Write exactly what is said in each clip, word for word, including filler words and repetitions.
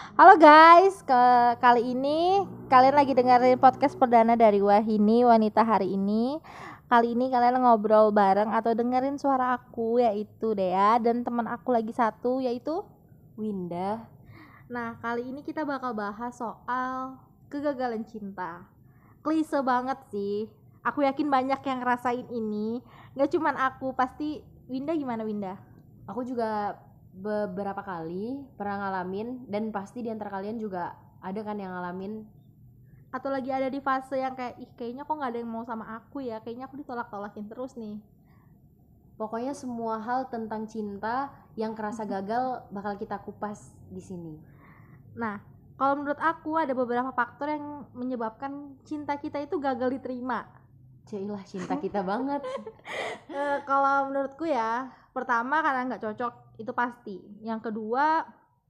Halo guys, ke kali ini kalian lagi dengerin podcast perdana dari Wahini Wanita Hari Ini. Kali ini kalian ngobrol bareng atau dengerin suara aku, yaitu Dea, dan teman aku lagi satu yaitu Winda. Nah, kali ini kita bakal bahas soal kegagalan cinta. Klise banget sih. Aku yakin banyak yang ngerasain ini. Gak cuman aku, pasti Winda. Gimana Winda? Aku juga beberapa kali pernah ngalamin, dan pasti di antara kalian juga ada kan yang ngalamin Atau lagi ada di fase yang kayak, ih kayaknya kok gak ada yang mau sama aku ya, kayaknya aku ditolak-tolakin terus nih. pokoknya semua hal tentang cinta yang kerasa gagal bakal kita kupas di sini. Nah, kalau menurut aku ada beberapa faktor yang menyebabkan cinta kita itu gagal diterima. Cailah cinta kita banget. E, kalau menurutku ya, pertama karena nggak cocok, itu pasti. Yang kedua,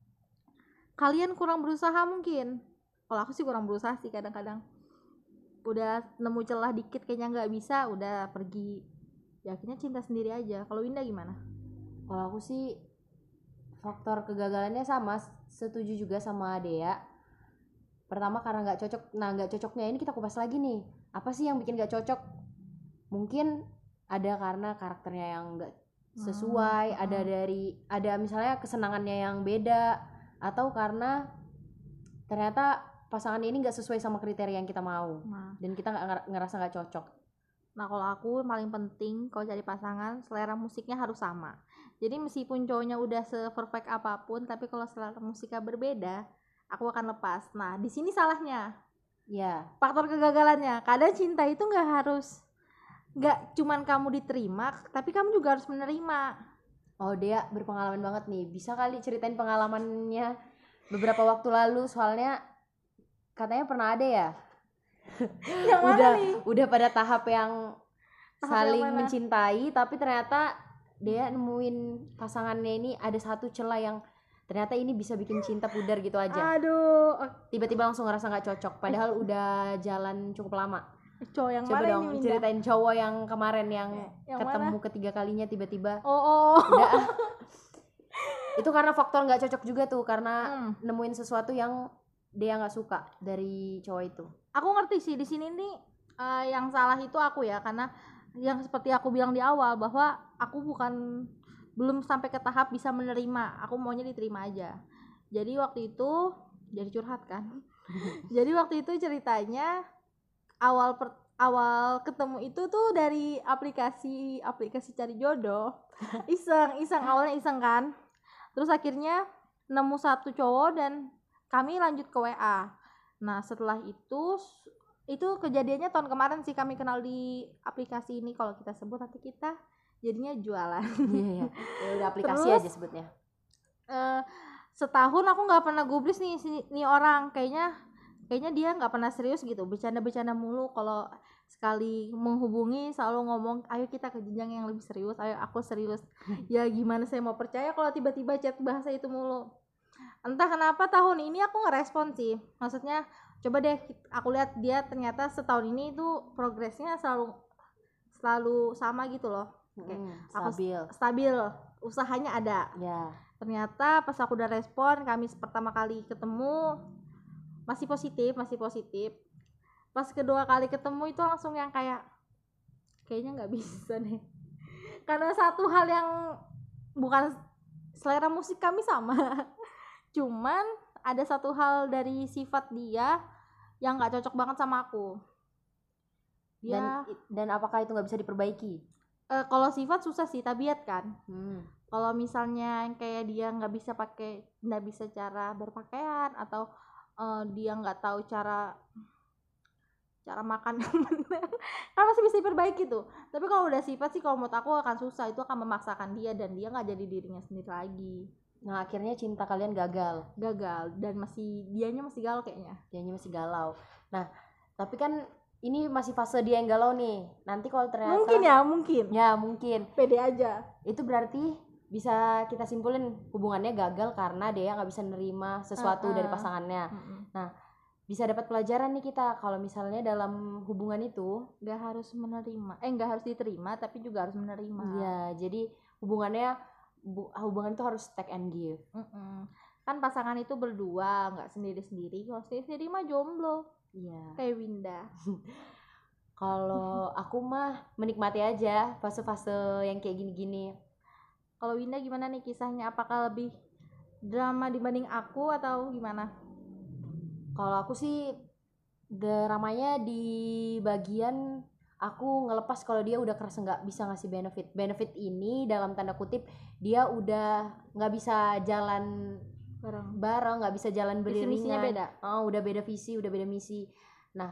kalian kurang berusaha mungkin. Kalau aku sih kurang berusaha sih kadang-kadang. Udah nemu celah dikit kayaknya nggak bisa, udah pergi. Ya akhirnya cinta sendiri aja. Kalau Winda gimana? Kalau aku sih faktor kegagalannya sama, setuju juga sama Dea. Pertama karena nggak cocok. Nah, nggak cocoknya ini kita kupas lagi nih. Apa sih yang bikin nggak cocok? Mungkin ada karena karakternya yang nggak sesuai, hmm, ada dari ada misalnya kesenangannya yang beda, atau karena ternyata pasangan ini nggak sesuai sama kriteria yang kita mau, nah. Dan kita nggak ngerasa nggak cocok. Nah, kalau aku paling penting kalau cari pasangan, selera musiknya harus sama. Jadi meskipun cowoknya udah se-perfect apapun, tapi kalau selera musiknya berbeda, aku akan lepas. Nah, di sini salahnya. Ya. Faktor kegagalannya. Kadang cinta itu nggak harus, nggak cuman kamu diterima, tapi kamu juga harus menerima. Oh, dia berpengalaman banget nih. Bisa kali ceritain pengalamannya beberapa waktu lalu, soalnya katanya pernah ada ya. Yang mana udah nih? udah pada tahap yang tahap saling yang mencintai, tapi ternyata dia nemuin pasangannya ini ada satu celah yang ternyata ini bisa bikin cinta pudar gitu aja. Aduh, tiba-tiba langsung ngerasa nggak cocok, padahal udah jalan cukup lama. Cowok yang Coba mana dong ini, ceritain cowok yang kemarin yang, yang ketemu mana? Ketiga kalinya tiba-tiba oh, oh. udah itu karena faktor nggak cocok juga tuh, karena hmm. nemuin sesuatu yang dia nggak suka dari cowok itu. Aku ngerti sih di sini nih, uh, yang salah itu aku ya, karena yang seperti aku bilang di awal bahwa aku bukan belum sampai ke tahap bisa menerima, aku maunya diterima aja. Jadi waktu itu jadi curhat kan. Jadi waktu itu ceritanya awal per, awal ketemu itu tuh dari aplikasi aplikasi cari jodoh. Iseng, iseng awalnya iseng kan. Terus akhirnya nemu satu cowok dan kami lanjut ke W A. Nah, setelah itu itu kejadiannya tahun kemarin sih, kami kenal di aplikasi ini. Kalau kita sebut nanti kita jadinya jualan. Iya, iya. Ya udah aplikasi Terus, aja sebutnya. Uh, setahun aku nggak pernah gubris nih nih orang, kayaknya kayaknya dia nggak pernah serius gitu, bercanda-bercanda mulu. Kalau sekali menghubungi selalu ngomong, ayo kita ke jenjang yang lebih serius, ayo aku serius. Ya gimana saya mau percaya kalau tiba-tiba chat bahasa itu mulu. Entah kenapa tahun ini aku ngerespon sih, maksudnya coba deh aku lihat dia ternyata setahun ini tuh progresnya selalu selalu sama gitu loh. Oke, hmm, stabil. Aku stabil, usahanya ada. Ya. Ternyata pas aku udah respon, kami pertama kali ketemu masih positif, masih positif. Pas kedua kali ketemu itu langsung yang kayak kayaknya nggak bisa nih. Karena satu hal yang bukan selera musik kami sama. Cuman ada satu hal dari sifat dia yang nggak cocok banget sama aku. Dia, dan dan apakah itu nggak bisa diperbaiki? Uh, kalau sifat susah sih, tabiat kan. Hmm. Kalau misalnya kayak dia nggak bisa pakai, nggak bisa cara berpakaian, atau uh, dia nggak tahu cara cara makan kan masih bisa diperbaiki tuh. Tapi kalau udah sifat sih, kalau menurut aku akan susah, itu akan memaksakan dia dan dia nggak jadi dirinya sendiri lagi. Nah, akhirnya cinta kalian gagal. Gagal dan masih dianya masih galau kayaknya. Dianya masih galau. Nah, tapi kan ini masih fase dia yang galau nih. Nanti kalau ternyata mungkin ya, mungkin. Ya, mungkin. Pede aja. Itu berarti bisa kita simpulin hubungannya gagal karena dia nggak bisa nerima sesuatu uh-uh. dari pasangannya. Uh-uh. Nah, bisa dapat pelajaran nih kita kalau misalnya dalam hubungan itu nggak harus menerima, eh nggak harus diterima, tapi juga harus menerima. Iya, jadi hubungannya hubungan itu harus take and give. Uh-uh. kan pasangan itu berdua, nggak sendiri-sendiri. Kalau sendiri-sendiri mah jomblo Iya. kayak Winda. Kalau aku mah menikmati aja fase-fase yang kayak gini-gini. Kalau Winda gimana nih kisahnya? Apakah lebih drama dibanding aku atau gimana? Kalau aku sih dramanya di bagian aku ngelepas kalau dia udah kerasa nggak bisa ngasih benefit. Benefit ini dalam tanda kutip dia udah nggak bisa jalan Bareng. bareng, nggak bisa jalan Visi misinya beriringan. beda. Oh, udah beda visi, udah beda misi. Nah,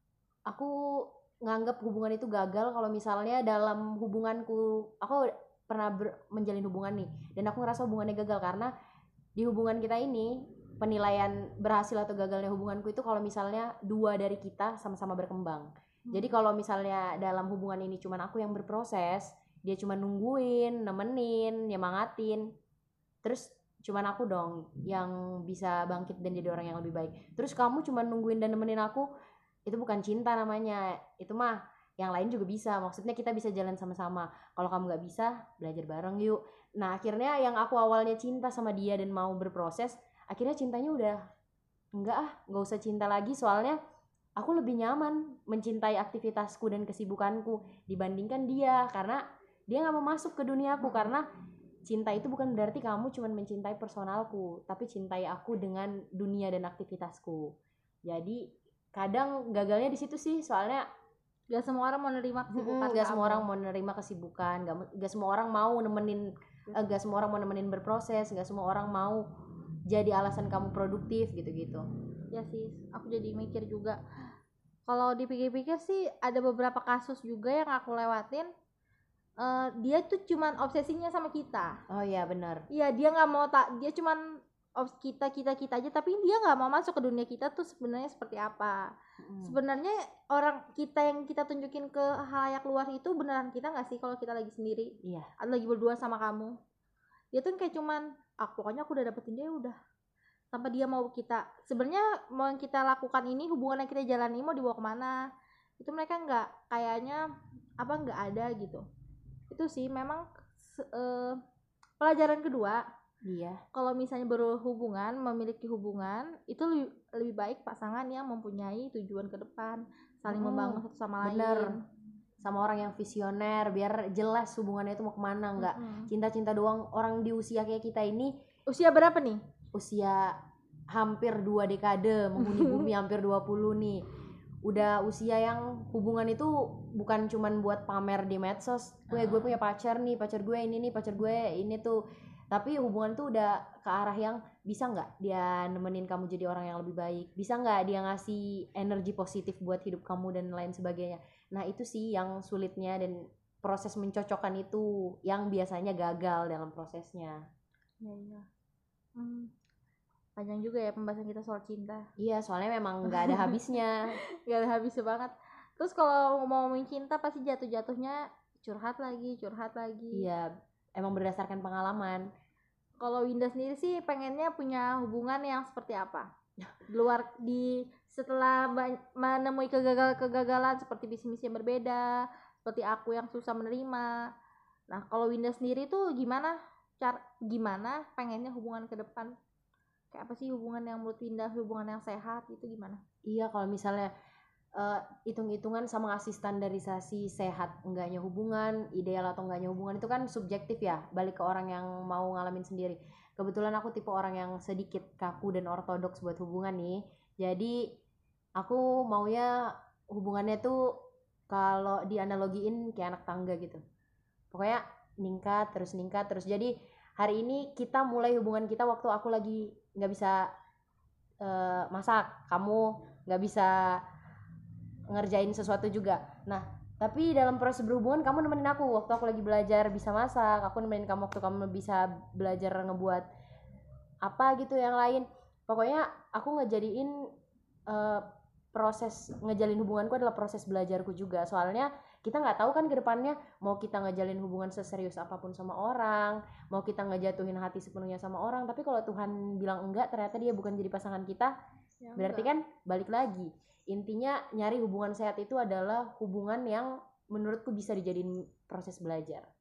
aku nganggap hubungan itu gagal kalau misalnya dalam hubunganku, aku pernah ber- menjalin hubungan nih, dan aku ngerasa hubungannya gagal karena di hubungan kita ini penilaian berhasil atau gagalnya hubunganku itu kalau misalnya dua dari kita sama-sama berkembang. Hmm. Jadi kalau misalnya dalam hubungan ini cuman aku yang berproses, dia cuma nungguin, nemenin, nyemangatin, terus cuman aku dong yang bisa bangkit dan jadi orang yang lebih baik. Terus kamu cuma nungguin dan nemenin aku, itu bukan cinta namanya. Itu mah yang lain juga bisa, maksudnya kita bisa jalan sama-sama. Kalau kamu nggak bisa, belajar bareng yuk. Nah akhirnya yang aku awalnya cinta sama dia dan mau berproses, akhirnya cintanya udah enggak ah, nggak usah cinta lagi, soalnya aku lebih nyaman mencintai aktivitasku dan kesibukanku dibandingkan dia, karena dia nggak mau masuk ke duniaku. Karena cinta itu bukan berarti kamu cuma mencintai personalku, tapi cintai aku dengan dunia dan aktivitasku. Jadi kadang gagalnya di situ sih, soalnya Gak semua orang mau nerima kesibukan nggak kamu. semua orang mau menerima kesibukan, nggak nggak semua orang mau nemenin, eh, nggak semua orang mau nemenin berproses, nggak semua orang mau jadi alasan kamu produktif gitu-gitu. Ya sih, aku jadi mikir juga. Kalau dipikir-pikir sih ada beberapa kasus juga yang aku lewatin. Eh, dia tuh cuman obsesinya sama kita. Oh iya benar. Iya, dia nggak mau tak, dia cuman obs kita kita kita aja, tapi dia nggak mau masuk ke dunia kita tuh sebenarnya seperti apa. Hmm. Sebenarnya orang kita yang kita tunjukin ke halayak luar itu beneran kita nggak sih kalau kita lagi sendiri? Iya. Atau lagi berdua sama kamu? Dia tuh kayak cuman, ah pokoknya aku udah dapetin dia udah. Tanpa dia mau kita. Sebenarnya mau yang kita lakukan ini, hubungan yang kita jalani mau dibawa kemana? Itu mereka nggak, kayaknya apa nggak ada gitu. Itu sih memang uh, pelajaran kedua. Iya. Kalau misalnya berhubungan, memiliki hubungan, itu lebih, lebih baik pasangan yang mempunyai tujuan ke depan, saling hmm, membangun satu sama bener. lain. Sama orang yang visioner, biar jelas hubungannya itu mau kemana, nggak mm-hmm. cinta-cinta doang. Orang di usia kayak kita ini, usia berapa nih? Usia hampir dua dekade, menghuni bumi hampir dua puluh nih. Udah usia yang hubungan itu bukan cuman buat pamer di medsos, gue gue punya pacar nih, pacar gue ini nih, pacar gue ini tuh. Tapi hubungan tuh udah ke arah yang bisa nggak dia nemenin kamu jadi orang yang lebih baik, bisa nggak dia ngasih energi positif buat hidup kamu dan lain sebagainya. Nah itu sih yang sulitnya, dan proses mencocokkan itu yang biasanya gagal dalam prosesnya. Ya, ya. Hmm. Panjang juga ya pembahasan kita soal cinta. Iya, soalnya memang nggak ada habisnya. Nggak ada habisnya banget. Terus kalau mau ngomongin cinta pasti jatuh-jatuhnya curhat lagi, curhat lagi. Iya, emang berdasarkan pengalaman. Kalau Winda sendiri sih pengennya punya hubungan yang seperti apa? Di luar di setelah menemui kegagalan-kegagalan seperti visi-misi yang berbeda, seperti aku yang susah menerima. Nah, kalau Winda sendiri tuh gimana? Cara gimana pengennya hubungan ke depan? Kayak apa sih hubungan yang menurut Winda hubungan yang sehat itu gimana? Iya, kalau misalnya uh, hitung-hitungan sama ngasih standarisasi sehat enggaknya hubungan, ideal atau enggaknya hubungan itu kan subjektif ya, balik ke orang yang mau ngalamin sendiri. Kebetulan aku tipe orang yang sedikit kaku dan ortodoks buat hubungan nih, jadi aku maunya hubungannya tuh kalau dianalogiin kayak anak tangga gitu, pokoknya ningkat terus ningkat terus. Jadi hari ini kita mulai hubungan kita waktu aku lagi nggak bisa uh, masak, kamu nggak bisa ngerjain sesuatu juga. Nah, tapi dalam proses berhubungan kamu nemenin aku waktu aku lagi belajar bisa masak, aku nemenin kamu waktu kamu bisa belajar ngebuat apa gitu yang lain. Pokoknya aku ngejadiin uh, proses ngejalin hubunganku adalah proses belajarku juga. Soalnya kita nggak tahu kan ke depannya mau kita ngejalin hubungan seserius apapun sama orang, mau kita ngejatuhin hati sepenuhnya sama orang, tapi kalau Tuhan bilang enggak, ternyata dia bukan jadi pasangan kita, ya, berarti enggak. Kan balik lagi. Intinya nyari hubungan sehat itu adalah hubungan yang menurutku bisa dijadiin proses belajar.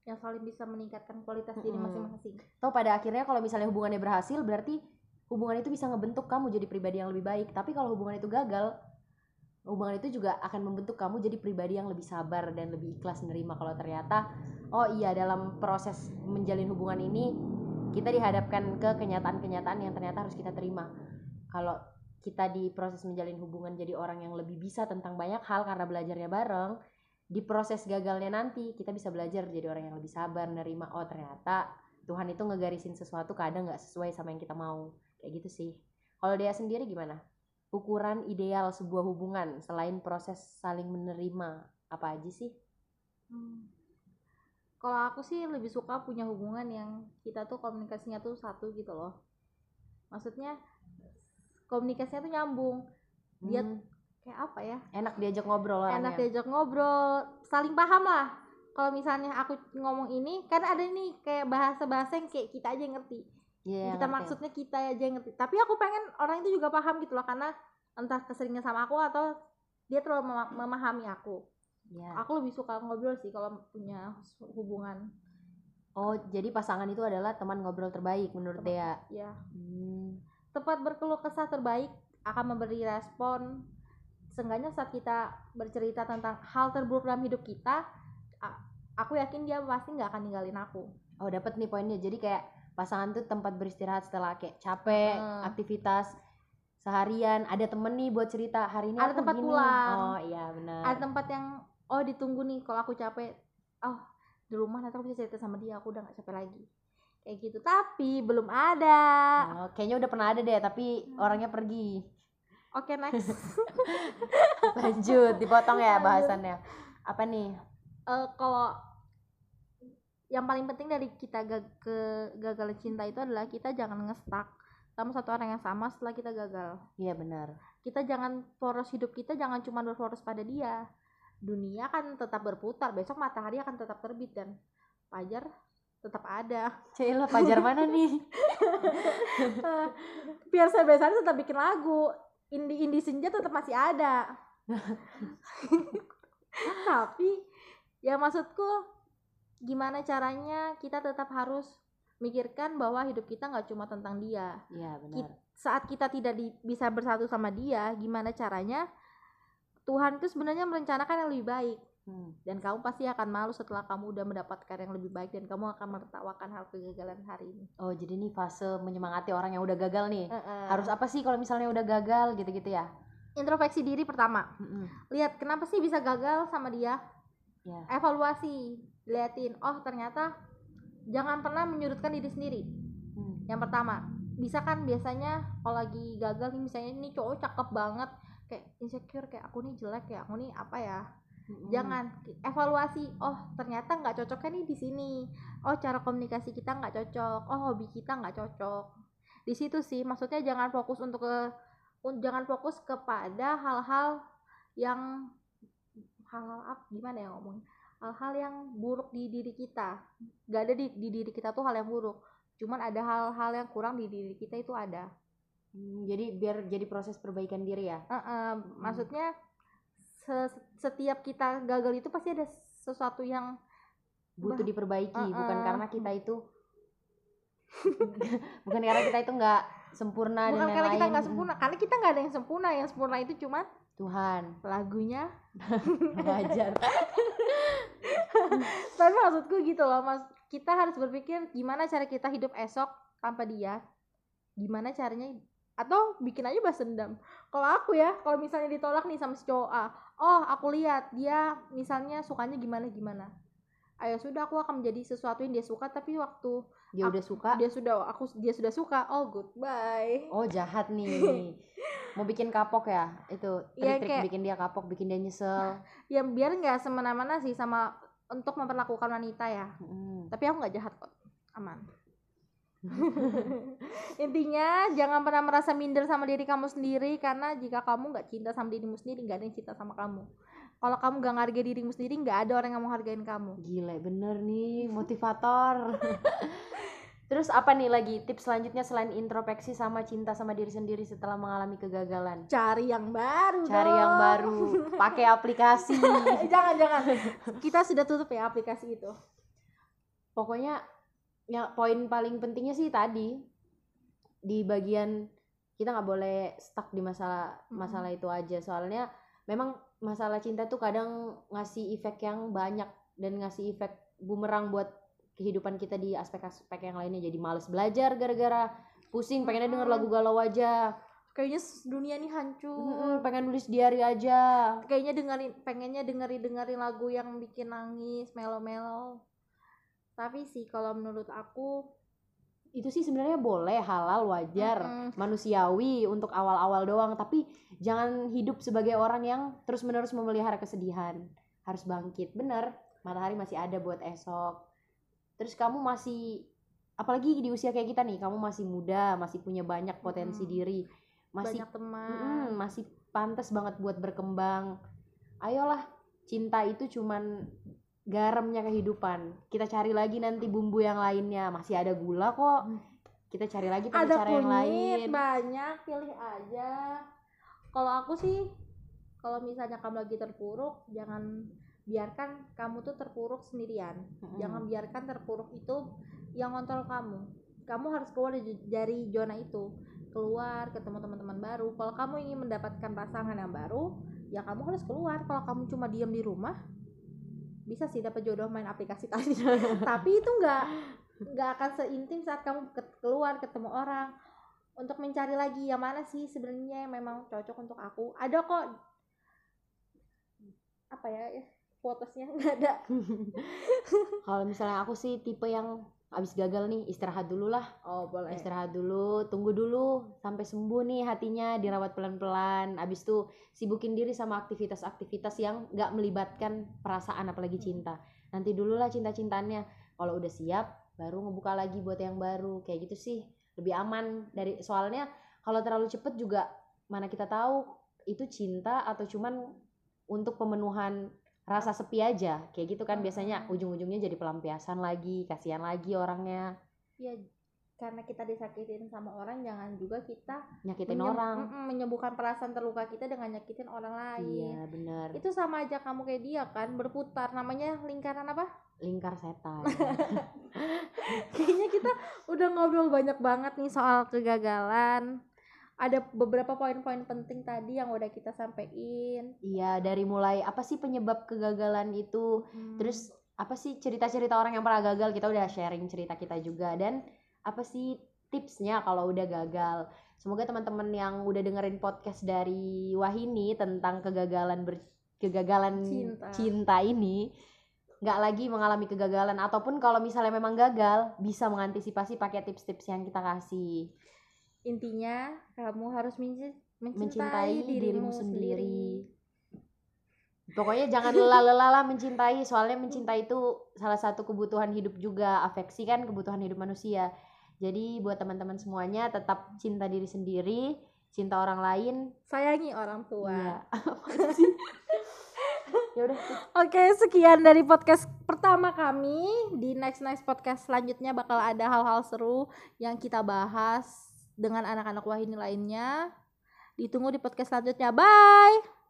yang saling bisa meningkatkan kualitas diri Mm-mm. masing-masing. Toh pada akhirnya kalau misalnya hubungannya berhasil, berarti hubungan itu bisa ngebentuk kamu jadi pribadi yang lebih baik. Tapi kalau hubungan itu gagal, hubungan itu juga akan membentuk kamu jadi pribadi yang lebih sabar dan lebih ikhlas menerima kalau ternyata oh iya dalam proses menjalin hubungan ini kita dihadapkan ke kenyataan-kenyataan yang ternyata harus kita terima. Kalau kita di proses menjalin hubungan jadi orang yang lebih bisa tentang banyak hal karena belajarnya bareng, di proses gagalnya nanti kita bisa belajar jadi orang yang lebih sabar nerima oh ternyata Tuhan itu ngegarisin sesuatu kadang nggak sesuai sama yang kita mau, kayak gitu sih. Kalau dia sendiri gimana? Ukuran ideal sebuah hubungan selain proses saling menerima apa aja sih? Hmm. Kalau aku sih lebih suka punya hubungan yang kita tuh komunikasinya tuh satu gitu loh. Maksudnya komunikasinya tuh nyambung. Dia Hmm, kayak apa ya? enak diajak ngobrol orangnya. Enak diajak ngobrol, saling paham lah. Kalau misalnya aku ngomong ini, kan ada nih kayak bahasa-bahasa yang kayak kita aja yang ngerti. Iya, Kita ngerti. maksudnya kita aja yang ngerti. Tapi aku pengen orang itu juga paham gitu loh, karena entah keseringan sama aku atau dia terlalu mema- memahami aku. Ya. Aku lebih suka ngobrol sih kalau punya hubungan. Oh, jadi pasangan itu adalah teman ngobrol terbaik menurut Teman. Dea. Ya. Hmm. Tempat berkeluh kesah terbaik akan memberi respon. Seenggaknya saat kita bercerita tentang hal terburuk dalam hidup kita, a- aku yakin dia pasti nggak akan ninggalin aku. Oh, dapat nih poinnya. Jadi kayak pasangan tuh tempat beristirahat setelah kayak capek, Hmm. aktivitas seharian, ada temen nih buat cerita hari ini Ada aku tempat gini. pulang. Oh iya benar. Ada tempat yang oh ditunggu nih kalau aku capek. Oh di rumah nanti aku bisa cerita sama dia, aku udah nggak capek lagi. Kayak gitu. Tapi belum ada. Oh, kayaknya udah pernah ada deh, tapi Hmm. orangnya pergi. Oke next. Lanjut, dipotong ya Lanjut. bahasannya. Apa nih? Eh, kalau yang paling penting dari kita gag- kegagalan cinta itu adalah kita jangan ngestak sama satu orang yang sama setelah kita gagal. Iya benar. Kita jangan poros hidup kita jangan cuma berfokus pada dia. Dunia kan tetap berputar, besok matahari akan tetap terbit dan fajar tetap ada. Cila Fajar mana nih? Biar saya biasanya tetap bikin lagu, indie-indie senja tetap masih ada. Tapi ya maksudku gimana caranya kita tetap harus mikirkan bahwa hidup kita nggak cuma tentang dia. Iya benar. Ki- saat kita tidak di- bisa bersatu sama dia, gimana caranya Tuhan itu sebenarnya merencanakan yang lebih baik. Hmm. Dan kamu pasti akan malu setelah kamu udah mendapatkan yang lebih baik dan kamu akan menertawakan hal kegagalan hari ini. Oh jadi ini fase menyemangati orang yang udah gagal nih. Uh-uh. Harus apa sih kalau misalnya udah gagal gitu-gitu ya? Introspeksi diri pertama. Mm-mm. Lihat kenapa sih bisa gagal sama dia. Ya. Evaluasi, liatin. Oh ternyata jangan pernah menyudutkan diri sendiri. Hmm. Yang pertama, bisa kan biasanya kalau lagi gagal nih misalnya ini cowok cakep banget, kayak insecure kayak aku nih jelek ya, aku nih apa ya. Mm-mm. Jangan evaluasi. Oh ternyata nggak cocoknya nih di sini. Oh cara komunikasi kita nggak cocok. Oh hobi kita nggak cocok. Di situ sih maksudnya jangan fokus untuk ke un- jangan fokus kepada hal-hal yang hal-hal apa gimana ya ngomong hal-hal yang buruk di diri kita. Gak ada di, di diri kita tuh hal yang buruk. Cuman ada hal-hal yang kurang di diri kita itu ada. Hmm, jadi biar jadi proses perbaikan diri ya. Uh-uh, maksudnya se- setiap kita gagal itu pasti ada sesuatu yang Butuh bah- diperbaiki, uh-uh. bukan karena kita itu bukan karena kita itu nggak sempurna bukan dan karena kita lain-lain. nggak sempurna, karena kita nggak ada yang sempurna. Yang sempurna itu cuman Tuhan. lagunya. Wajar. Tapi maksudku gitu loh mas, kita harus berpikir gimana cara kita hidup esok tanpa dia, gimana caranya, atau bikin aja balas dendam. Kalau aku ya, kalau misalnya ditolak nih sama si cowok A, oh aku lihat dia misalnya sukanya gimana gimana, ayo sudah aku akan menjadi sesuatu yang dia suka, tapi waktu Dia aku- udah suka. dia sudah aku dia sudah suka, oh goodbye. Oh jahat nih. Mau bikin kapok ya? Itu Iya, trik-trik kayak- bikin dia kapok, bikin dia nyesel. Ya biar nggak semena-mena sih sama untuk memperlakukan wanita ya. Mm. Tapi aku nggak jahat kok, aman. Intinya jangan pernah merasa minder sama diri kamu sendiri, karena jika kamu nggak cinta sama dirimu sendiri, nggak ada yang cinta sama kamu. Kalau kamu nggak menghargai dirimu sendiri, nggak ada orang yang mau hargain kamu. Gila bener nih, motivator. Terus apa nih lagi tips selanjutnya selain introspeksi sama cinta sama diri sendiri setelah mengalami kegagalan? Cari yang baru. Cari dong. yang baru, pakai aplikasi. jangan jangan. Kita sudah tutup ya aplikasi itu. pokoknya ya poin paling pentingnya sih tadi di bagian kita nggak boleh stuck di masalah masalah itu aja, soalnya memang masalah cinta tuh kadang ngasih efek yang banyak dan ngasih efek bumerang buat kehidupan kita di aspek-aspek yang lainnya. Jadi males belajar gara-gara pusing pengennya denger lagu galau aja, kayaknya dunia nih hancur. Mm-mm, pengen nulis diary aja, kayaknya dengerin pengennya dengerin dengerin lagu yang bikin nangis melo-melo. Tapi sih kalau menurut aku itu sih sebenarnya boleh, halal, wajar, mm-mm. manusiawi untuk awal-awal doang, tapi jangan hidup sebagai orang yang terus-menerus memelihara kesedihan. Harus bangkit, bener, matahari masih ada buat esok. Terus kamu masih, apalagi di usia kayak kita nih, kamu masih muda, masih punya banyak potensi mm-hmm. diri, masih banyak teman, mm, masih pantas banget buat berkembang. Ayolah, cinta itu cuman garamnya kehidupan. Kita cari lagi nanti bumbu yang lainnya, masih ada gula kok. Kita cari lagi pakai ada cara kunyit, yang lain. banyak, pilih aja. Kalau aku sih, kalau misalnya kamu lagi terpuruk, jangan biarkan kamu tuh terpuruk sendirian. Hmm. Jangan biarkan terpuruk itu yang ngontrol kamu. Kamu harus keluar dari zona itu, keluar ketemu teman-teman baru. Kalau kamu ingin mendapatkan pasangan yang baru, ya kamu harus keluar. Kalau kamu cuma diam di rumah, bisa sih dapat jodoh main aplikasi tadi. Tapi itu nggak nggak akan seintim saat kamu keluar ketemu orang untuk mencari lagi yang mana sih sebenarnya yang memang cocok untuk aku. Ada kok apa ya quotesnya, nggak ada. Kalau misalnya aku sih tipe yang abis gagal nih istirahat dulu lah. Oh boleh. Istirahat dulu, tunggu dulu sampai sembuh nih hatinya, dirawat pelan-pelan. Abis itu sibukin diri sama aktivitas-aktivitas yang nggak melibatkan perasaan apalagi cinta. Nanti dulu lah cinta-cintanya. Kalau udah siap, baru ngebuka lagi buat yang baru. Kayak gitu sih lebih aman dari, soalnya kalau terlalu cepet juga mana kita tahu itu cinta atau cuman untuk pemenuhan rasa sepi aja, kayak gitu kan. Biasanya ujung-ujungnya jadi pelampiasan lagi, kasihan lagi orangnya. Ya karena kita disakitin sama orang, jangan juga kita nyakitin menyem- orang, menyembuhkan perasaan terluka kita dengan nyakitin orang lain. Iya benar. Itu sama aja kamu kayak dia kan, berputar, namanya lingkaran apa? Lingkar setan. Kayaknya kita udah ngobrol banyak banget nih soal kegagalan. Ada beberapa poin-poin penting tadi yang udah kita sampein. Iya, dari mulai apa sih penyebab kegagalan itu, hmm. terus apa sih cerita-cerita orang yang pernah gagal, kita udah sharing cerita kita juga, dan apa sih tipsnya kalau udah gagal. Semoga teman-teman yang udah dengerin podcast dari Wahini tentang kegagalan ber, kegagalan cinta. cinta ini nggak lagi mengalami kegagalan, ataupun kalau misalnya memang gagal bisa mengantisipasi pakai tips-tips yang kita kasih. Intinya kamu harus mencintai, mencintai dirimu, dirimu sendiri. sendiri. Pokoknya jangan lelah-lelah mencintai, soalnya mencintai itu salah satu kebutuhan hidup juga. Afeksi kan kebutuhan hidup manusia. Jadi buat teman-teman semuanya tetap cinta diri sendiri, cinta orang lain, sayangi orang tua. Iya. Ya udah. Oke, sekian dari podcast pertama kami. Di next next podcast selanjutnya bakal ada hal-hal seru yang kita bahas dengan anak-anak Wahini lainnya. Ditunggu di podcast selanjutnya. Bye.